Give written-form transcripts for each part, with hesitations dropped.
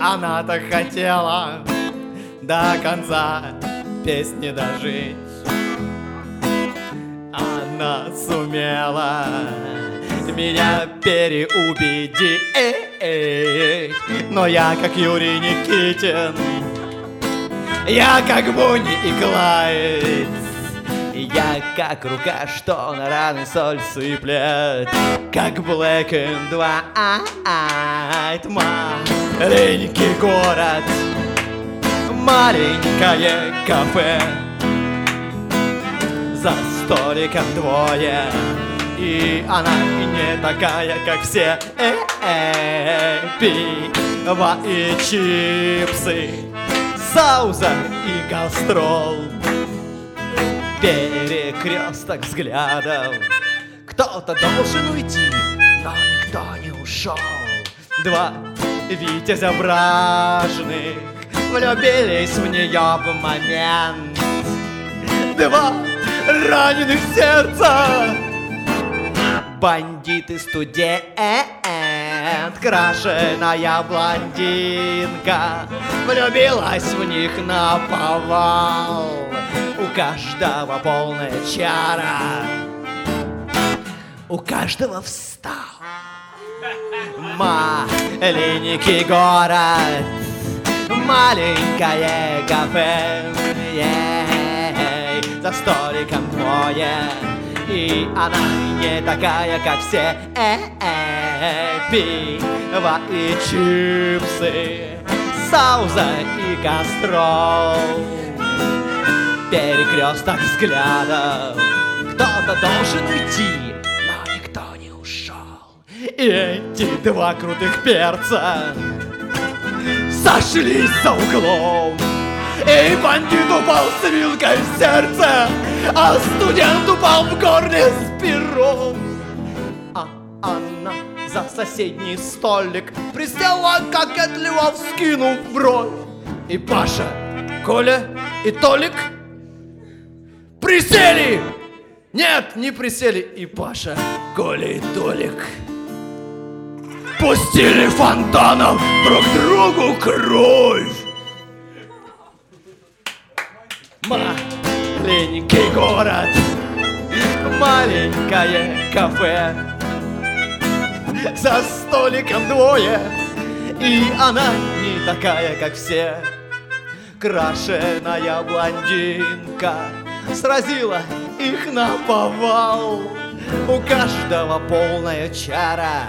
она-то хотела до конца песни дожить. Она сумела меня переубедить, но я как Юрий Никитин, я как Бонни и Клайд, я как рука, что на раны соль сыплет, как Black and White. Маленький город, маленькое кафе, за столиком двое, и она не такая, как все. Пиво и чипсы, сауза и гастрол, перекресток взглядов. Кто-то должен уйти, но никто не ушел. Два витязя вражных влюбились в нее в момент. Два раненых сердца, бандит и студент, крашеная блондинка влюбилась в них наповал. У каждого полная чара, у каждого встал маленький город, маленькое кафе, за столиком двое, и она не такая, как все. Пиво и чипсы, сауза и гастрол, перекресток взглядов. Кто-то должен уйти, но никто не ушел. И эти два крутых перца сошлись за углом, и бандит упал с вилкой в сердце, а студент упал в горле с пером. А она за соседний столик присела, кокетливо вскинув бровь. И Паша, Коля и Толик присели! Нет, не присели. И Паша, Коля и Толик пустили фонтаном друг другу кровь. Маленький город, маленькое кафе, за столиком двое, и она не такая, как все. Крашеная блондинка сразила их наповал. У каждого полная чара,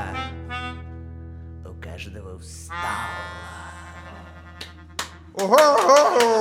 у каждого встала.